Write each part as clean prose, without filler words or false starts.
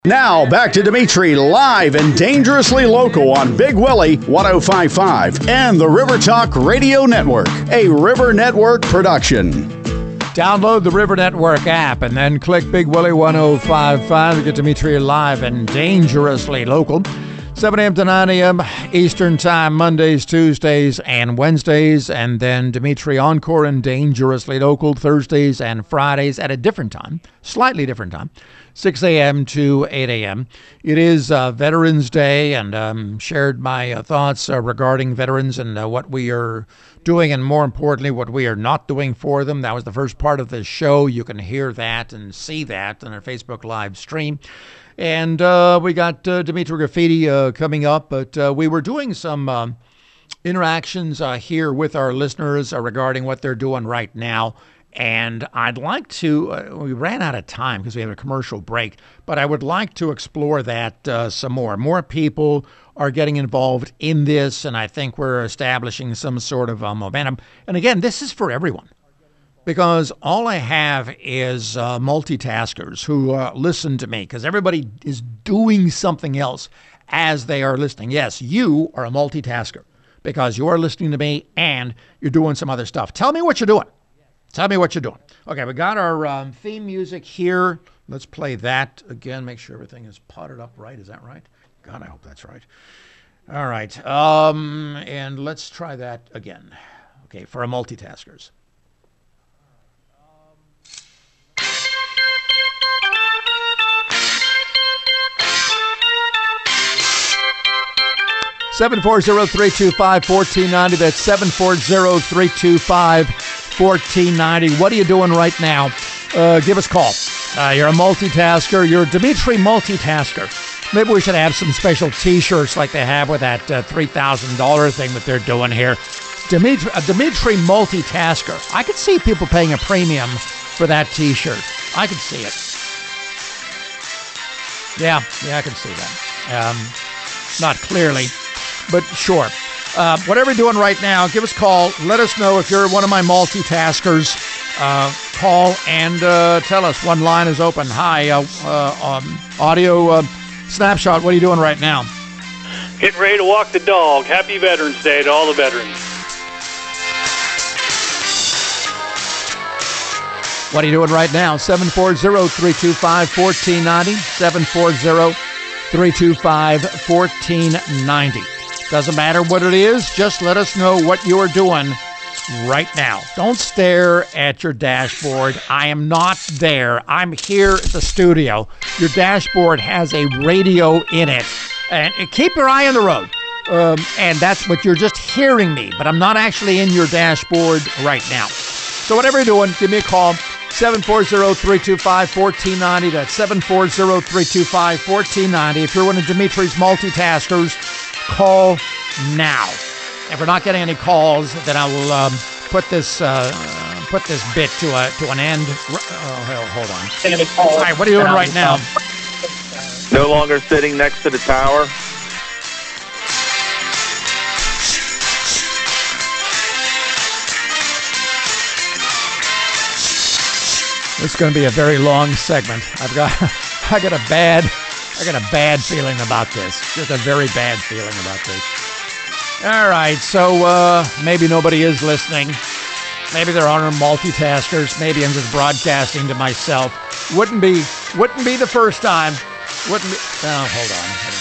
Now, back to Dimitri live and dangerously local on Big Willie 105.5 and the River Talk Radio Network, a River Network production. Download the River Network app and then click Big Willie 105.5 to get Dimitri live and dangerously local. 7 a.m. to 9 a.m. Eastern Time, Mondays, Tuesdays, and Wednesdays. And then Dimitri Encore and Dangerously Local Thursdays and Fridays at a different time, slightly different time, 6 a.m. to 8 a.m. It is Veterans Day, and shared my thoughts regarding veterans and what we are doing, and more importantly, what we are not doing for them. That was the first part of the show. You can hear that and see that on our Facebook live stream. And we got Dimitri Graffiti coming up, but we were doing some interactions here with our listeners regarding what they're doing right now. And I'd like to, we ran out of time because we have a commercial break, but I would like to explore that some more. More people are getting involved in this, and I think we're establishing some sort of momentum. And again, this is for everyone. Because all I have is multitaskers who listen to me, because everybody is doing something else as they are listening. Yes, you are a multitasker because you are listening to me and you're doing some other stuff. Tell me what you're doing. Tell me what you're doing. Okay, we got our theme music here. Let's play that again. Make sure everything is potted up right. Is that right? God, I hope that's right. All right. And let's try that again. Okay, for our multitaskers. 740-325-1490. That's 740-325-1490. What are you doing right now? Give us a call. You're a multitasker. You're a Dimitri multitasker. Maybe we should have some special T-shirts like they have with that $3,000 thing that they're doing here. A Dimitri multitasker. I could see people paying a premium for that T-shirt. I could see it. Yeah, I can see that. Not clearly, but sure. Whatever you're doing right now, give us a call. Let us know if you're one of my multitaskers. Call and tell us. One line is open. Hi, audio snapshot. What are you doing right now? Getting ready to walk the dog. Happy Veterans Day to all the veterans. What are you doing right now? 740-325-1490. 740-325-1490. Doesn't matter what it is. Just let us know what you're doing right now. Don't stare at your dashboard. I am not there. I'm here at the studio. Your dashboard has a radio in it. And keep your eye on the road. And that's what you're just hearing me. But I'm not actually in your dashboard right now. So whatever you're doing, give me a call. 740-325-1490. That's 740-325-1490. If you're one of Dimitri's multitaskers, call now. If we're not getting any calls, then I will put this bit to an end. Hold on. All right, what are you doing right now? No longer sitting next to the tower. This is going to be a very long segment. I got a bad feeling about this. Just a very bad feeling about this. All right, so maybe nobody is listening. Maybe there are multitaskers. Maybe I'm just broadcasting to myself. Wouldn't be the first time. Wouldn't be. Oh, hold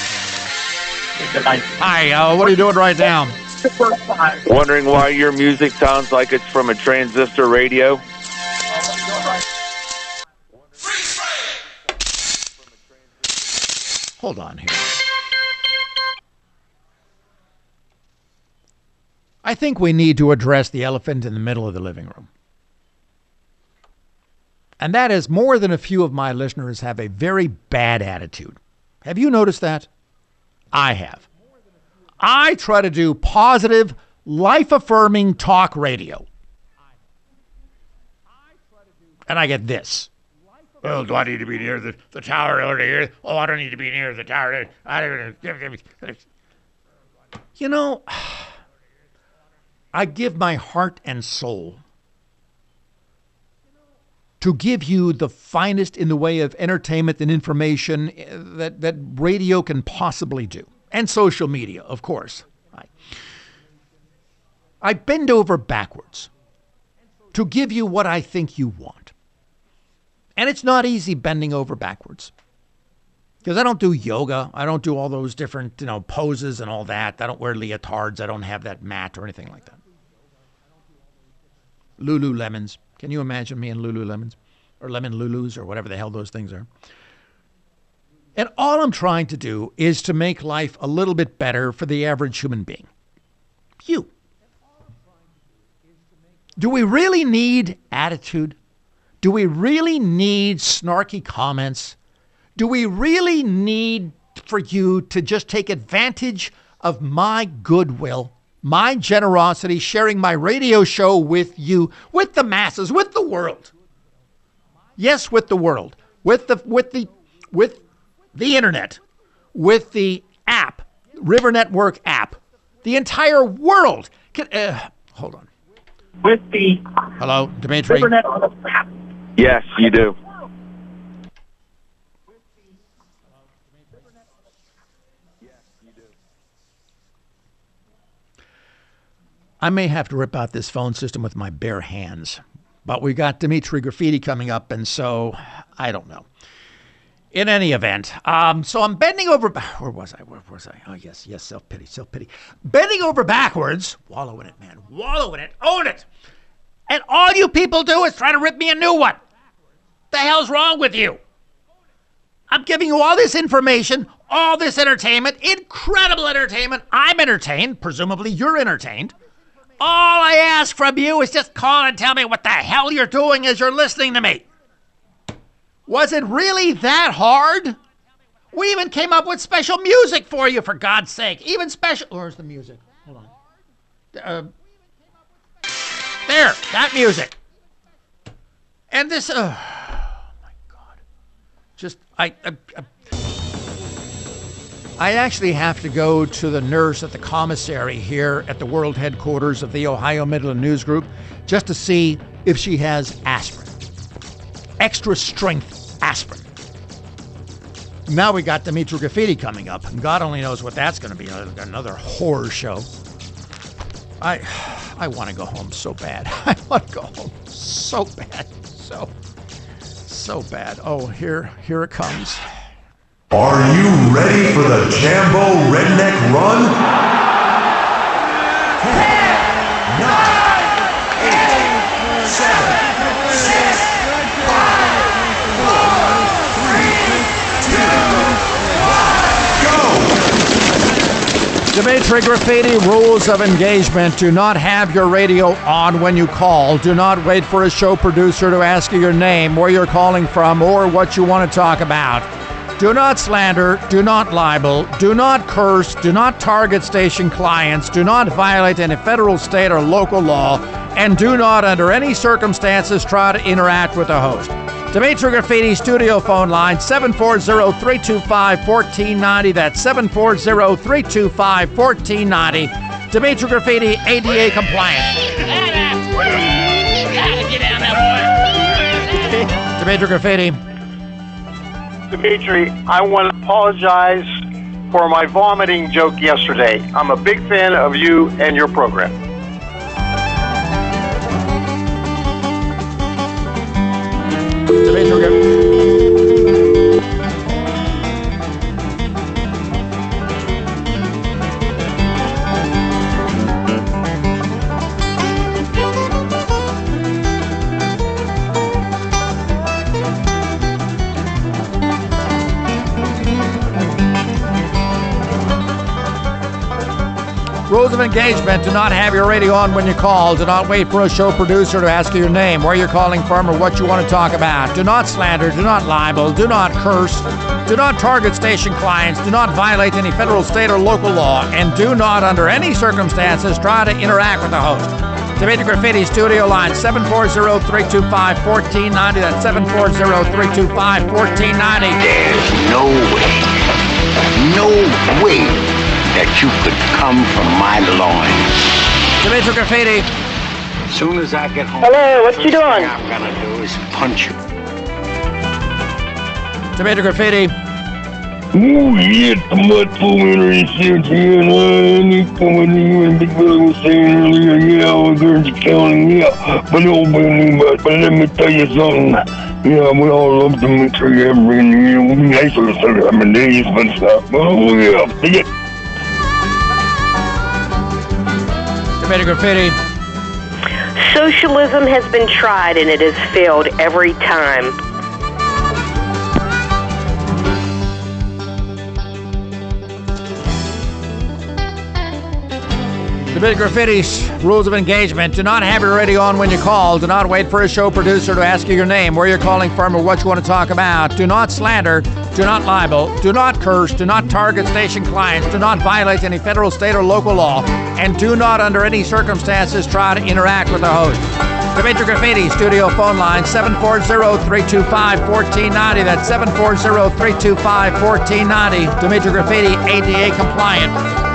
on. Hi, what are you doing right now? Wondering why your music sounds like it's from a transistor radio. Hold on here. I think we need to address the elephant in the middle of the living room. And that is, more than a few of my listeners have a very bad attitude. Have you noticed that? I have. I try to do positive, life-affirming talk radio. And I get this. Oh, do I need to be near the tower over here? Oh, I don't need to be near the tower. You know, I give my heart and soul to give you the finest in the way of entertainment and information that radio can possibly do. And social media, of course. I bend over backwards to give you what I think you want. And it's not easy bending over backwards. Because I don't do yoga. I don't do all those different, poses and all that. I don't wear leotards. I don't have that mat or anything like that. Lululemons. Can you imagine me in Lululemons? Or Lemon Lulus or whatever the hell those things are. And all I'm trying to do is to make life a little bit better for the average human being. You. Do we really need attitude? Do we really need snarky comments? Do we really need for you to just take advantage of my goodwill, my generosity, sharing my radio show with you, with the masses, with the world? Yes, with the world, with the internet, with the app, River Network app, the entire world. Hold on. With the hello, Dimitri. River Network app. Yes, you do. I may have to rip out this phone system with my bare hands, but we got Dimitri Graffiti coming up, and so I don't know. In any event, so I'm bending over. Where was I? Oh, yes, self-pity. Bending over backwards. Wallow in it, man. Wallow in it. Own it. And all you people do is try to rip me a new one. The hell's wrong with you? I'm giving you all this information, all this entertainment, incredible entertainment. I'm entertained. Presumably you're entertained. All I ask from you is just call and tell me what the hell you're doing as you're listening to me. Was it really that hard? We even came up with special music for you, for God's sake. Even special... Where's the music? Hold on. There, that music. And this... oh, my God. Just... I actually have to go to the nurse at the commissary here at the world headquarters of the Ohio Midland News Group just to see if she has aspirin. Extra strength aspirin. Now we got Dimitri Graffiti coming up, and God only knows what that's going to be, another horror show. I want to go home so bad. I want to go home so bad. So bad. Oh, here it comes. Are you ready for the Jambo Redneck Run? 10, 9, 8, 7, 6, 5, 4, 3, 2, 1, go! Dimitri Graffiti, rules of engagement. Do not have your radio on when you call. Do not wait for a show producer to ask you your name, where you're calling from, or what you want to talk about. Do not slander, do not libel, do not curse, do not target station clients, do not violate any federal, state, or local law, and do not, under any circumstances, try to interact with the host. Dimitri Graffiti studio phone line, 740-325-1490. That's 740-325-1490. Dimitri Graffiti, ADA compliant. Get down there, boy. Dimitri Graffiti. Dimitri, I want to apologize for my vomiting joke yesterday. I'm a big fan of you and your program. Dimitri Rules of engagement. Do not have your radio on when you call. Do not wait for a show producer to ask you your name, where you're calling from, or what you want to talk about. Do not slander. Do not libel. Do not curse. Do not target station clients. Do not violate any federal, state, or local law. And do not, under any circumstances, try to interact with the host. Dimitri Graffiti studio line, 740-325-1490. That's 740-325-1490. There's no way that you could come from my loins. Dimitri Graffiti, As soon as I get home. Hello, what you doing? First thing I'm gonna do is punch you. Tomato Graffiti. Oh, yeah, the mud pool and shit, yeah, coming in, Big Willie was saying earlier, yeah, I was going to counting, yeah, but let me tell you something, yeah, we all love Dimitri every year, we nice to some days, but stuff, oh, yeah, see it. Tomato Graffiti. Socialism has been tried and it has failed every time. The Big Graffiti's rules of engagement. Do not have your radio on when you call. Do not wait for a show producer to ask you your name, where you're calling from, or what you want to talk about. Do not slander. Do not libel. Do not curse. Do not target station clients. Do not violate any federal, state, or local law. And do not, under any circumstances, try to interact with the host. Dimitri Graffiti, studio phone line, 740-325-1490. That's 740-325-1490. Dimitri Graffiti, ADA compliant.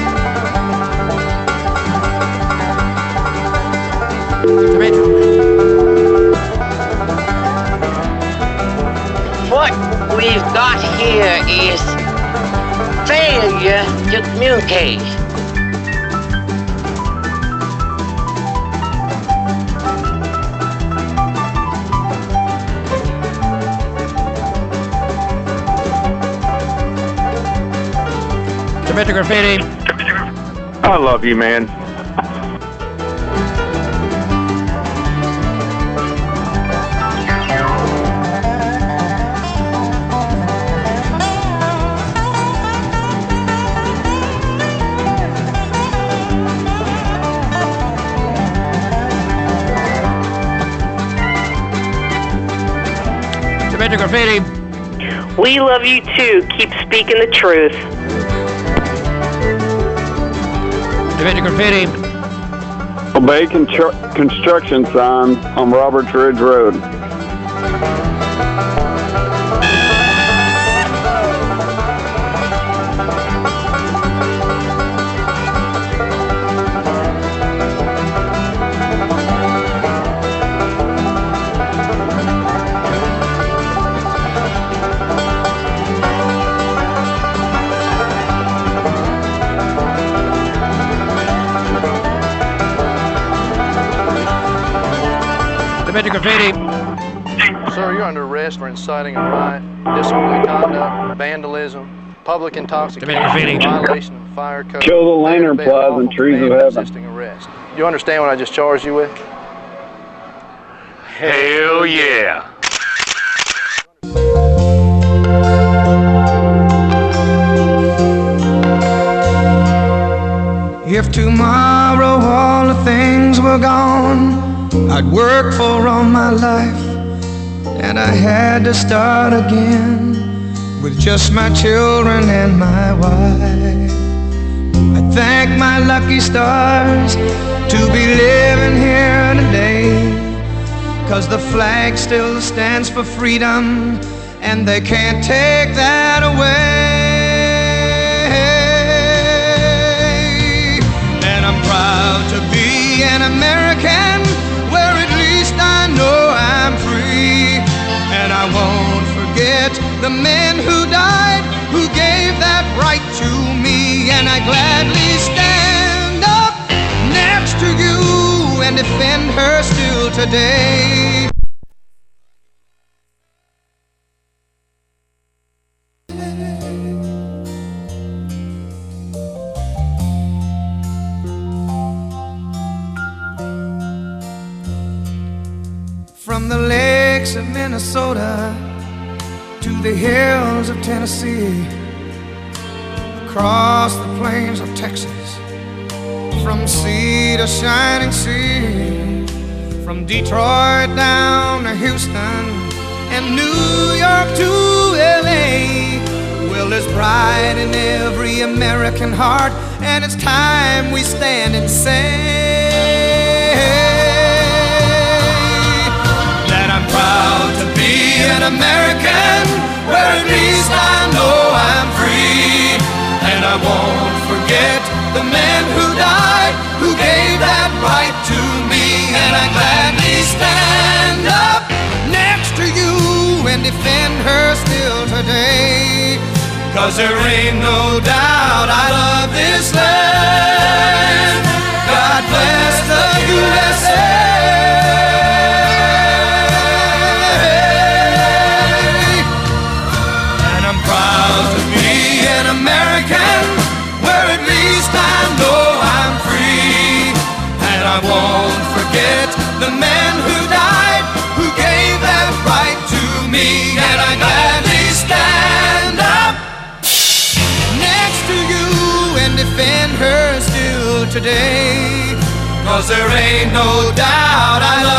What we've got here is failure to communicate. Dimitri Graffiti. I love you, man. Dimitri Graffiti. We love you too. Keep speaking the truth. Dimitri Graffiti. Obey construction sign on Roberts Ridge Road. Dimitri Graffiti. Sir, you're under arrest for inciting a riot, disorderly conduct, vandalism, public intoxication, violation of fire code. Kill the lantern plies and trees of heaven. Resisting arrest. Do you understand what I just charged you with? Hell yeah. If tomorrow all the things were gone I'd worked for all my life, and I had to start again with just my children and my wife. I thank my lucky stars to be living here today, 'cause the flag still stands for freedom, and they can't take that away. And I'm proud to be an American, where at least I know I'm free. And I won't forget the men who died, who gave that right to me. And I gladly stand up next to you and defend her still today. From the lakes of Minnesota to the hills of Tennessee, across the plains of Texas, from sea to shining sea, from Detroit down to Houston and New York to LA. Well, there's pride in every American heart, and it's time we stand and say proud to be an American, where at least I know I'm free. And I won't forget the men who died, who gave that right to me. And I stand up next to you and defend her still today. 'Cause there ain't no doubt I love this land. God bless the USA. And I'm proud to be an American, where at least I know I'm free. And I won't forget the men who died, who gave that right to me. And I gladly stand up next to you and defend her still today. 'Cause there ain't no doubt I